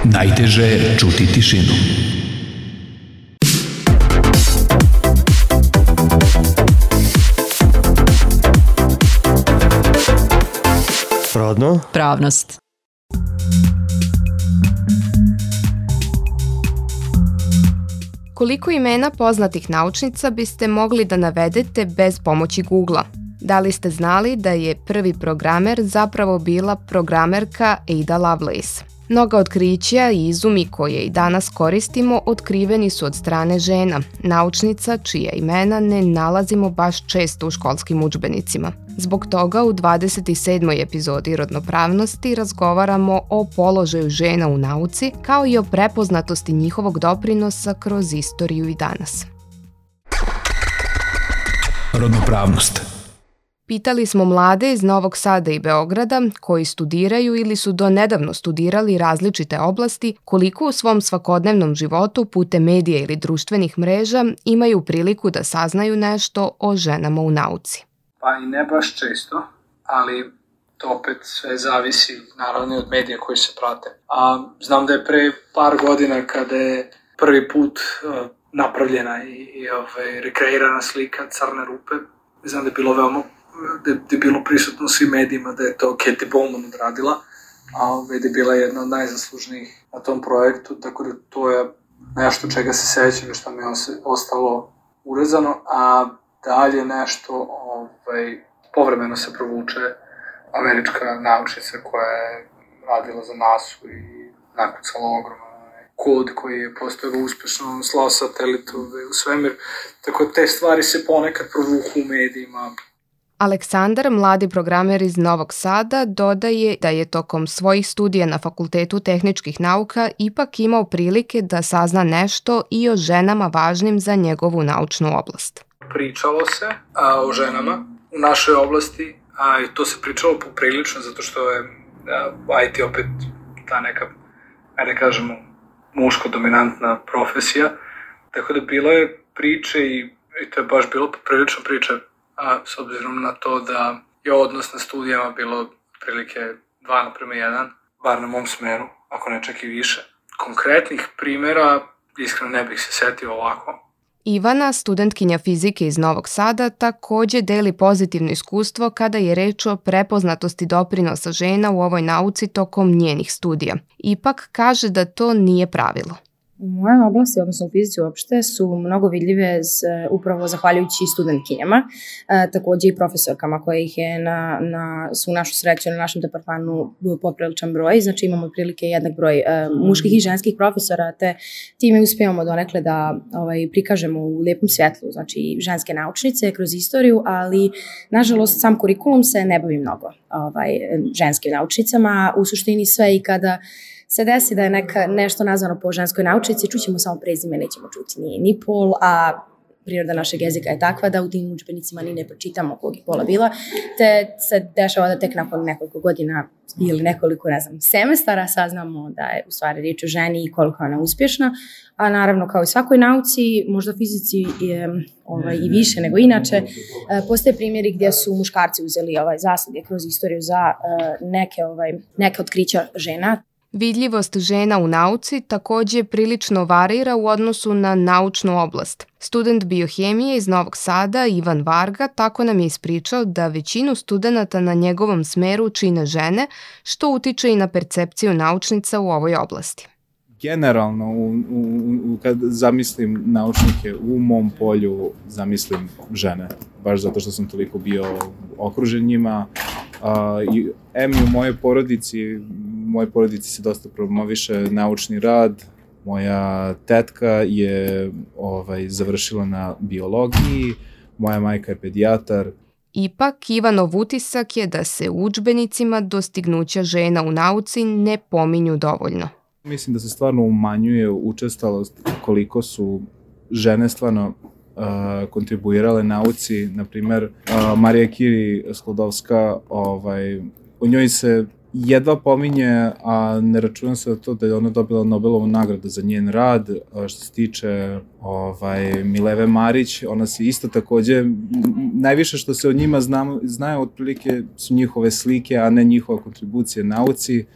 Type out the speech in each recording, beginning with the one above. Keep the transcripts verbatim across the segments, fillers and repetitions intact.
Najteže je čuti tišinu. Rodno? Pravnost. Koliko imena poznatih naučnica biste mogli da navedete bez pomoći Google-a? Da li ste znali da je prvi programer zapravo bila programerka Ada Lovelace? Mnoga otkrića i izumi koje i danas koristimo otkriveni su od strane žena, naučnica čija imena ne nalazimo baš često u školskim udžbenicima. Zbog toga u dvadeset sedmoj epizodi Rodnopravnosti razgovaramo o položaju žena u nauci, kao i o prepoznatosti njihovog doprinosa kroz istoriju i danas. Rodnopravnost. Pitali smo mlade iz Novog Sada i Beograda koji studiraju ili su do nedavno studirali različite oblasti koliko u svom svakodnevnom životu putem medija ili društvenih mreža imaju priliku da saznaju nešto o ženama u nauci. Pa i ne baš često, ali to opet sve zavisi naravno od medija koji se prate. A, znam da je pre par godina kada je prvi put uh, napravljena i, i ovaj, rekreirana slika Crne rupe, znam da je bilo veoma da je bilo prisutno u svim medijima da je to Katie Bowman odradila, a da je bila jedna od najzaslužnijih na tom projektu, tako da to je nešto čega se sećam i što mi je ostalo urezano, a dalje nešto ovaj, povremeno se provuče američka naučnica koja je radila za nasu i nakucala ogroman kod koji je postojao uspešno, slao satelitove u svemir, tako da te stvari se ponekad provuku u medijima. Aleksandar, mladi programer iz Novog Sada, dodaje da je tokom svojih studija na Fakultetu tehničkih nauka ipak imao prilike da sazna nešto i o ženama važnim za njegovu naučnu oblast. Pričalo se a, o ženama u našoj oblasti, a i to se pričalo poprilično zato što je a, I T opet ta neka, ajde kažemo, muško-dominantna profesija, tako da bilo je priče i, i to je baš bilo poprilično priče, a, s obzirom na to da je odnos na studijama bilo prilike dva naprema jedan, bar na mom smeru, ako ne čak i više. Konkretnih primjera, iskreno ne bih se setio ovako. Ivana, studentkinja fizike iz Novog Sada, takođe deli pozitivno iskustvo kada je reč o prepoznatosti doprinosa žena u ovoj nauci tokom njenih studija. Ipak kaže da to nije pravilo. U mojoj oblasti, odnosno u fizici uopšte, su mnogo vidljive z, upravo zahvaljujući studentkinjama, e, takođe i profesorkama koje ih je na, na svu našu sreću na našem departmanu popriličan broj, znači imamo prilike jednak broj e, muških i ženskih profesora, te time uspijemo donekle da ovaj, prikažemo u lepom svjetlu, znači ženske naučnice kroz istoriju, ali nažalost sam kurikulum se ne bavi mnogo ovaj, ženskim naučnicama, u suštini sve i kada se desi da je neka, nešto nazvano po ženskoj naučnici, čućemo samo prezime, nećemo čuti ni, ni pol, a priroda našeg jezika je takva da u tim udžbenicima ni ne pročitamo kog je pola bila, te se dešava da tek nakon nekoliko godina ili nekoliko, ne znam, semestara saznamo da je u stvari riječ o ženi i koliko je ona uspješna, a naravno kao i svakoj nauci, možda fizici je ovaj, i više nego inače, postoje primjeri gdje su muškarci uzeli ovaj, zasluge kroz istoriju za neke, ovaj, neke otkrića žena. Vidljivost žena u nauci takođe prilično varira u odnosu na naučnu oblast. Student biohemije iz Novog Sada, Ivan Varga, tako nam je ispričao da većinu studenata na njegovom smeru čine žene, što utiče i na percepciju naučnica u ovoj oblasti. Generalno, u, u, u, kad zamislim naučnike u mom polju, zamislim žene. Baš zato što sam toliko bio okružen njima. A, i, em i u mojoj porodici, u mojoj porodici se dosta promoviše naučni rad. Moja tetka je ovaj, završila na biologiji, moja majka je pedijatar. Ipak, Ivanov utisak je da se u udžbenicima dostignuća žena u nauci ne pominju dovoljno. Mislim da se stvarno umanjuje učestalost koliko su žene stvarno uh, kontribuirale nauci. Naprimer, uh, Marija Curie Sklodowska, ovaj, o njoj se jedva pominje, a ne računam se to da je ona dobila Nobelovu nagradu za njen rad. Što se tiče ovaj, Mileve Marić, ona se isto takođe, najviše što se o njima zna, znaju otprilike su njihove slike, a ne njihova kontribucija nauci.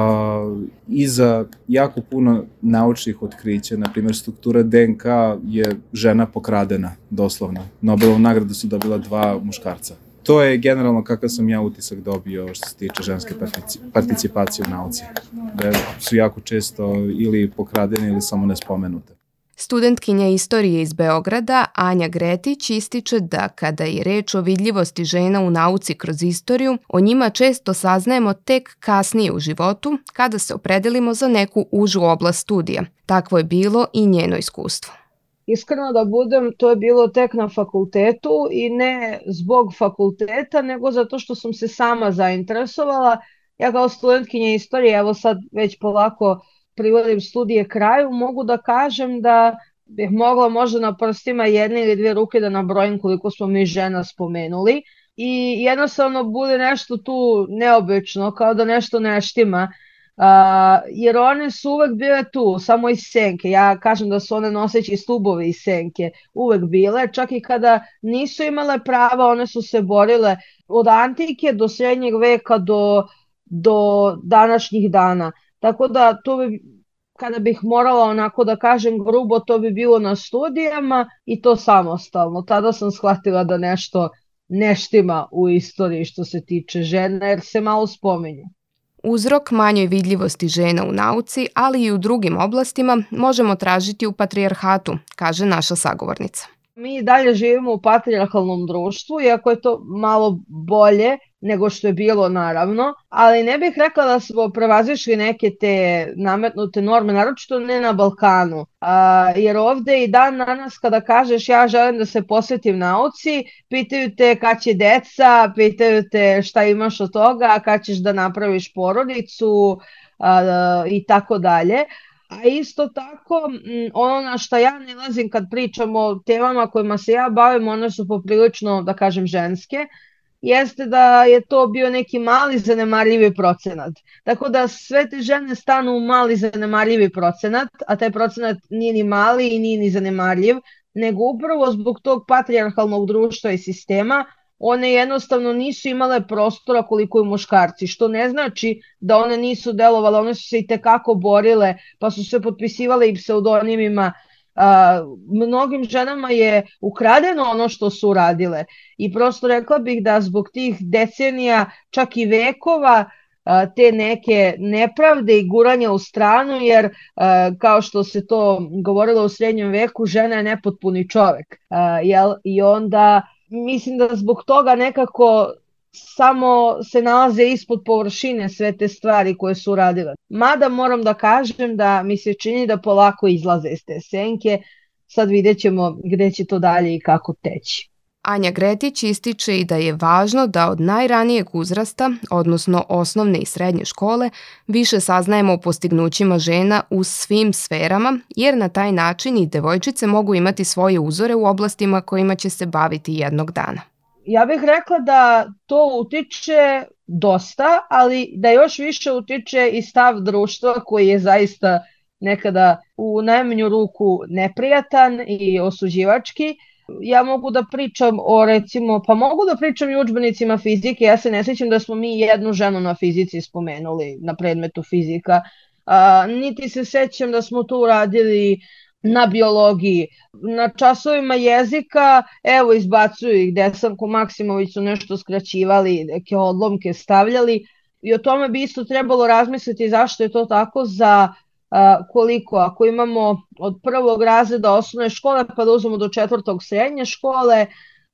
A, I za jako puno naučnih otkrića, na primjer struktura D N K je žena pokradena, doslovno. Nobelovu nagradu su dobila dva muškarca. To je generalno kakav sam ja utisak dobio što se tiče ženske participacije u nauci. Da su jako često ili pokradene ili samo nespomenute. Studentkinja istorije iz Beograda Anja Gretić ističe da kada je reč o vidljivosti žena u nauci kroz istoriju, o njima često saznajemo tek kasnije u životu kada se opredelimo za neku užu oblast studija. Takvo je bilo i njeno iskustvo. Iskreno da budem, to je bilo tek na fakultetu i ne zbog fakulteta, nego zato što sam se sama zainteresovala. Ja kao studentkinja istorije, evo sad već polako privodim studije kraju, mogu da kažem da bih mogla možda na prstima jedne ili dvije ruke da nabrojim koliko smo mi žena spomenuli. I jednostavno bude nešto tu neobično, kao da nešto ne štima. Uh, jer one su uvek bile tu, samo iz senke. Ja kažem da su one noseći stubovi iz senke uvek bile, čak i kada nisu imale prava, one su se borile od antike do srednjeg veka do, do današnjih dana. Tako da to bi, kada bih morala onako da kažem grubo, to bi bilo na studijama i to samostalno. Tada sam shvatila da nešto ne štima u istoriji što se tiče žena, jer se malo spominje. Uzrok manjoj vidljivosti žena u nauci, ali i u drugim oblastima, možemo tražiti u patrijarhatu, kaže naša sagovornica. Mi dalje živimo u patrijarhalnom društvu, iako je to malo bolje nego što je bilo naravno, ali ne bih rekla da smo prevazišli neke te nametnute norme, naročito ne na Balkanu, a, jer ovde i dan danas kada kažeš ja želim da se posvetim nauci, pitaju te kad će deca, pitaju te šta imaš od toga, kad ćeš da napraviš porodicu a, i tako dalje. A isto tako, ono na šta ja ne lazim kad pričamo o temama kojima se ja bavim, one su poprilično, da kažem, ženske, jeste da je to bio neki mali zanemarljivi procenat. Tako da sve te žene stanu u mali zanemarljivi procenat, a taj procenat nije ni mali i nije ni zanemarljiv, nego upravo zbog tog patrijarhalnog društva i sistema, one jednostavno nisu imale prostora koliko i muškarci, što ne znači da one nisu delovale, one su se i tekako borile, pa su se potpisivale i pseudonimima. A, mnogim ženama je ukradeno ono što su uradile i prosto rekla bih da zbog tih decenija, čak i vekova, a, te neke nepravde i guranja u stranu, jer a, kao što se to govorilo u srednjem veku, žena je nepotpuni čovek. A, jel? I onda mislim da zbog toga nekako samo se nalaze ispod površine sve te stvari koje su uradile. Mada moram da kažem da mi se čini da polako izlaze iz te senke, sad vidjet ćemo gde će to dalje i kako teći. Anja Gretić ističe i da je važno da od najranijeg uzrasta, odnosno osnovne i srednje škole, više saznajemo o postignućima žena u svim sferama, jer na taj način i devojčice mogu imati svoje uzore u oblastima kojima će se baviti jednog dana. Ja bih rekla da to utiče dosta, ali da još više utiče i stav društva koji je zaista nekada u najmanju ruku neprijatan i osuđivački. Ja mogu da pričam o recimo, pa mogu da pričam i udžbenicima fizike, ja se ne sjećam da smo mi jednu ženu na fizici spomenuli na predmetu fizika, a, niti se sjećam da smo to uradili na biologiji. Na časovima jezika, evo izbacuju ih, Desanko Maksimović su nešto skraćivali, neke odlomke stavljali i o tome bi isto trebalo razmisliti zašto je to tako za Uh, koliko, ako imamo od prvog razreda osnovne škole pa da uzmemo do četvrtog srednje škole,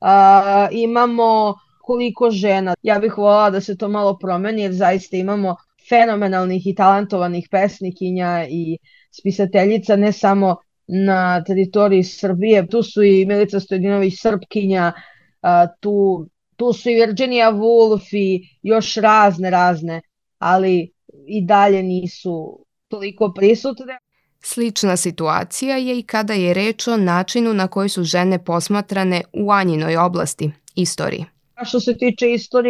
uh, imamo koliko žena. Ja bih voljela da se to malo promeni jer zaista imamo fenomenalnih i talentovanih pesnikinja i spisateljica ne samo na teritoriji Srbije. Tu su i Milica Stojedinović Srpkinja, uh, tu, tu su i Virginia Woolf i još razne razne, ali i dalje nisu toliko prisutne. Slična situacija je i kada je reč o načinu na koji su žene posmatrane u Anjinoj oblasti, istoriji. A što se tiče istorije,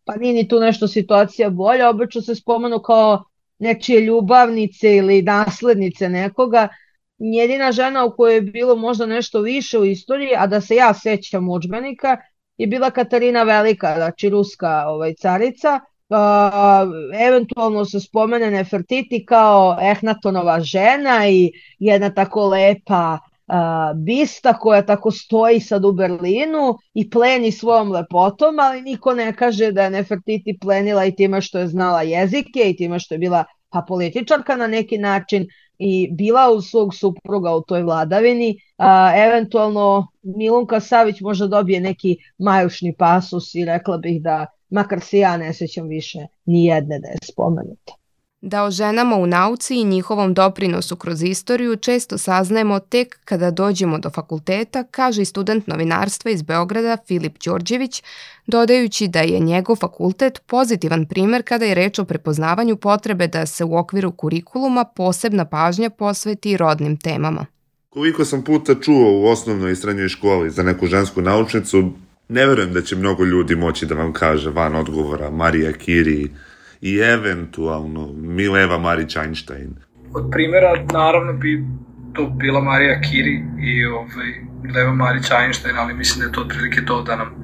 pa nije ni tu nešto situacija bolja, obično se spomenu kao nečije ljubavnice ili naslednice nekoga. Jedina žena u kojoj je bilo možda nešto više u istoriji, a da se ja sećam udžbenika, je bila Katarina Velika, znači ruska ovaj, carica. Uh, eventualno se spomene Nefertiti kao Ehnatonova žena i jedna tako lepa uh, bista koja tako stoji sad u Berlinu i pleni svojom lepotom, ali niko ne kaže da je Nefertiti plenila i time što je znala jezike i time što je bila pa političarka na neki način i bila uz svog supruga u toj vladavini. A, eventualno Milunka Savić možda dobije neki majušni pasus i rekla bih da makar se ja ne sećam više ni jedne da je spomenuta. Da o ženama u nauci i njihovom doprinosu kroz istoriju često saznajemo tek kada dođemo do fakulteta, kaže i student novinarstva iz Beograda Filip Đorđević, dodajući da je njegov fakultet pozitivan primer kada je reč o prepoznavanju potrebe da se u okviru kurikuluma posebna pažnja posveti rodnim temama. Koliko sam puta čuo u osnovnoj i srednjoj školi za neku žensku naučnicu, ne verujem da će mnogo ljudi moći da vam kaže van odgovora Marija Curie i eventualno Mileva Marić-Einstein. Od primjera naravno bi to bila Marija Curie i ovaj, Mileva Marić-Einstein, ali mislim da je to otprilike to da nam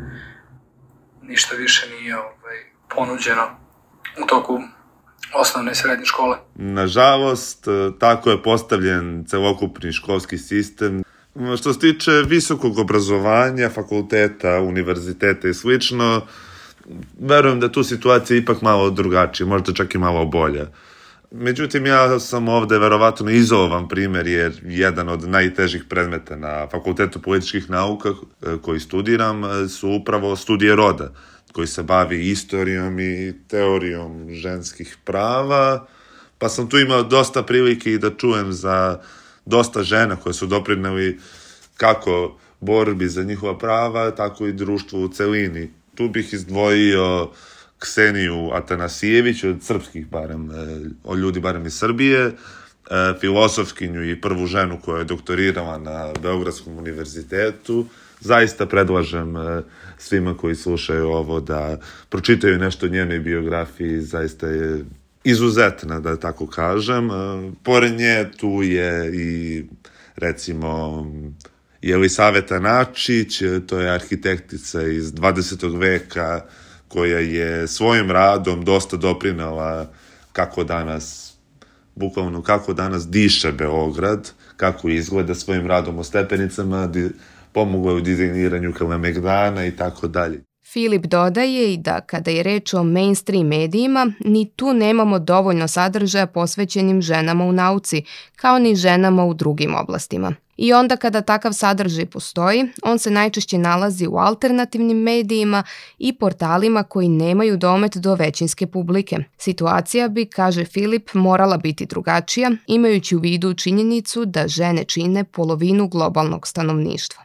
ništa više nije ovaj, ponuđeno u toku osnovne i srednje škole. Nažalost, tako je postavljen celokupni školski sistem. Što se tiče visokog obrazovanja, fakulteta, univerziteta i slično, verujem da tu situacija je ipak malo drugačija, možda čak i malo bolja. Međutim, ja sam ovde verovatno izolovan primer, jer jedan od najtežih predmeta na Fakultetu političkih nauka koji studiram su upravo studije roda, koji se bavi istorijom i teorijom ženskih prava, pa sam tu imao dosta prilike i da čujem za dosta žena koje su doprineli kako borbi za njihova prava, tako i društvu u celini. Tu bih izdvojio Kseniju Atanasijević, od srpskih barem, od ljudi barem iz Srbije, filosofkinju i prvu ženu koja je doktorirala na Beogradskom univerzitetu. Zaista predlažem svima koji slušaju ovo da pročitaju nešto o njenoj biografiji, zaista je izuzetna, da tako kažem. Pored nje tu je i, recimo, Jelisaveta Načić, to je arhitektica iz dvadesetog veka, koja je svojim radom dosta doprinela kako danas, bukvalno kako danas diše Beograd, kako izgleda svojim radom o stepenicama, pomogla u dizajniranju Kalemegdana i tako dalje. Filip dodaje i da kada je reč o mainstream medijima, ni tu nemamo dovoljno sadržaja posvećenim ženama u nauci, kao ni ženama u drugim oblastima. I onda kada takav sadržaj postoji, on se najčešće nalazi u alternativnim medijima i portalima koji nemaju domet do većinske publike. Situacija bi, kaže Filip, morala biti drugačija, imajući u vidu činjenicu da žene čine polovinu globalnog stanovništva.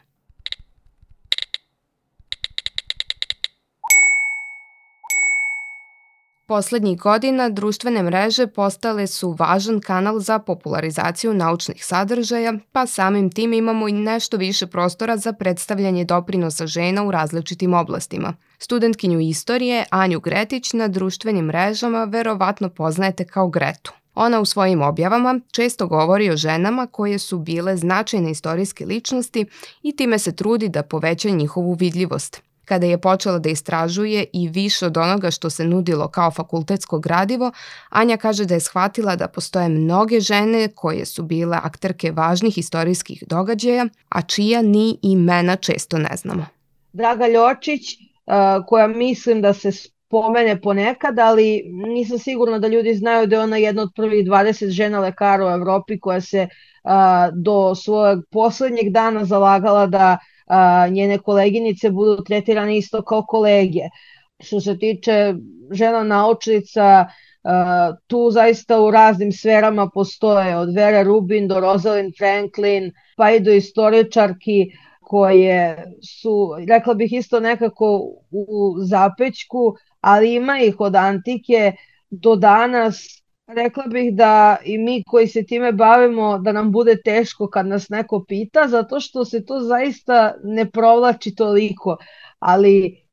Poslednjih godina društvene mreže postale su važan kanal za popularizaciju naučnih sadržaja, pa samim tim imamo i nešto više prostora za predstavljanje doprinosa žena u različitim oblastima. Studentkinju istorije Anju Gretić na društvenim mrežama verovatno poznajete kao Gretu. Ona u svojim objavama često govori o ženama koje su bile značajne istorijske ličnosti i time se trudi da poveća njihovu vidljivost. Kada je počela da istražuje i više od onoga što se nudilo kao fakultetsko gradivo, Anja kaže da je shvatila da postoje mnoge žene koje su bile akterke važnih istorijskih događaja, a čija ni imena često ne znamo. Draga Ljočić, koja mislim da se spomene ponekad, ali nisam sigurna da ljudi znaju da je ona jedna od prvih dvadeset žena lekara u Evropi koja se do svojeg poslednjeg dana zalagala da A, njene koleginice budu tretirane isto kao kolege. Što se tiče žena naučnica, a, tu zaista u raznim sferama postoje, od Vera Rubin do Rosalind Franklin, pa i do istoričarki koje su, rekla bih, isto nekako u zapećku, ali ima ih od antike do danas. Rekla bih da i mi koji se time bavimo da nam bude teško kad nas neko pita, zato što se to zaista ne provlači toliko, ali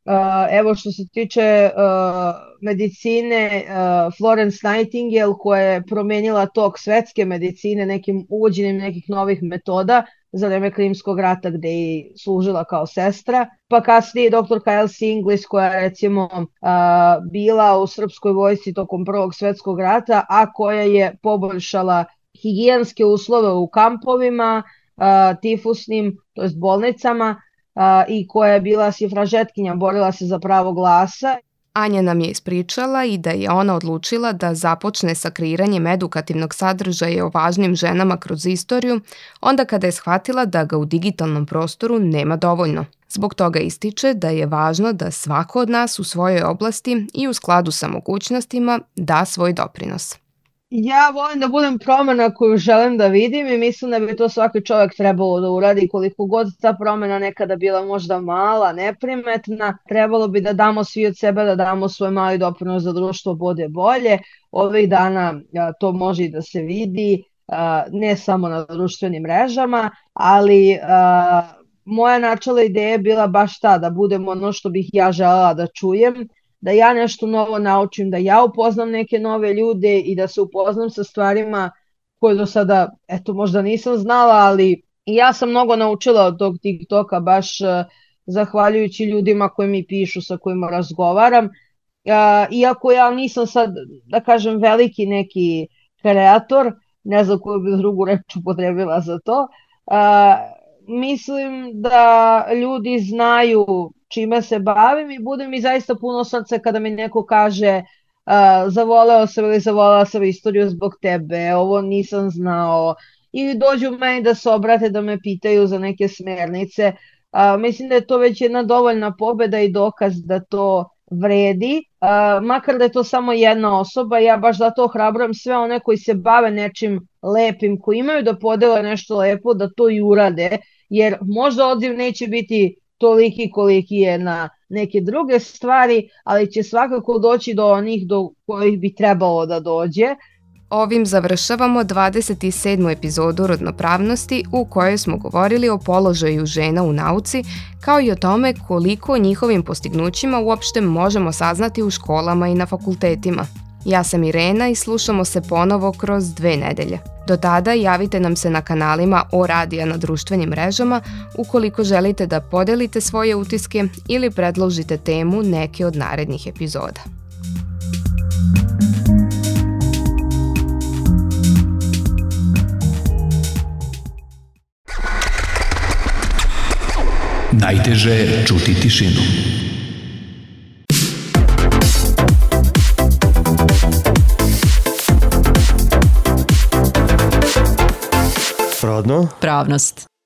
Evo što se tiče medicine, Florence Nightingale koja je promenila tok svetske medicine nekim uvođenjem nekih novih metoda za vreme Krimskog rata gde je služila kao sestra, pa kasnije doktorka Elsie Inglis koja je recimo bila u srpskoj vojsci tokom Prvog svetskog rata, a koja je poboljšala higijenske uslove u kampovima, tifusnim, to jest bolnicama, i koja je bila sifražetkinja, borila se za pravo glasa. Anja nam je ispričala i da je ona odlučila da započne sa kreiranjem edukativnog sadržaja o važnim ženama kroz istoriju, onda kada je shvatila da ga u digitalnom prostoru nema dovoljno. Zbog toga ističe da je važno da svako od nas u svojoj oblasti i u skladu sa mogućnostima da svoj doprinos. Ja volim da budem promena koju želim da vidim i mislim da bi to svaki čovjek trebalo da uradi, koliko god ta promena nekada bila možda mala, neprimetna, trebalo bi da damo svi od sebe, da damo svoj mali doprinos da društvo bude bolje. Ovih dana to može i da se vidi, ne samo na društvenim mrežama, ali moja načela ideja je bila baš ta, da budem ono što bih ja želela da čujem, da ja nešto novo naučim, da ja upoznam neke nove ljude i da se upoznam sa stvarima koje do sada, eto, možda nisam znala, ali i ja sam mnogo naučila od tog TikToka, baš zahvaljujući ljudima koji mi pišu, sa kojima razgovaram. Iako ja nisam sad, da kažem, veliki neki kreator, ne znam koju bih drugu reč upotrebila za to, mislim da ljudi znaju čime se bavim i bude mi zaista puno srce kada mi neko kaže uh, zavoleo sam ili zavolela sam istoriju zbog tebe, ovo nisam znao, ili dođu meni da se obrate da me pitaju za neke smernice. Uh, mislim da je to već jedna dovoljna pobeda i dokaz da to vredi, uh, makar da je to samo jedna osoba. Ja baš zato ohrabrujem sve one koji se bave nečim lepim, koji imaju da podele nešto lepo, da to i urade, jer možda odziv neće biti toliki koliki je na neke druge stvari, ali će svakako doći do onih do kojih bi trebalo da dođe. Ovim završavamo dvadeset sedmu epizodu Rodnopravnosti u kojoj smo govorili o položaju žena u nauci, kao i o tome koliko o njihovim postignućima uopšte možemo saznati u školama i na fakultetima. Ja sam Irena i slušamo se ponovo kroz dve nedelje. Do tada javite nam se na kanalima O Radija na društvenim mrežama ukoliko želite da podelite svoje utiske ili predložite temu neke od narednih epizoda. Najteže je čuti tišinu. Rodno. Pravnost.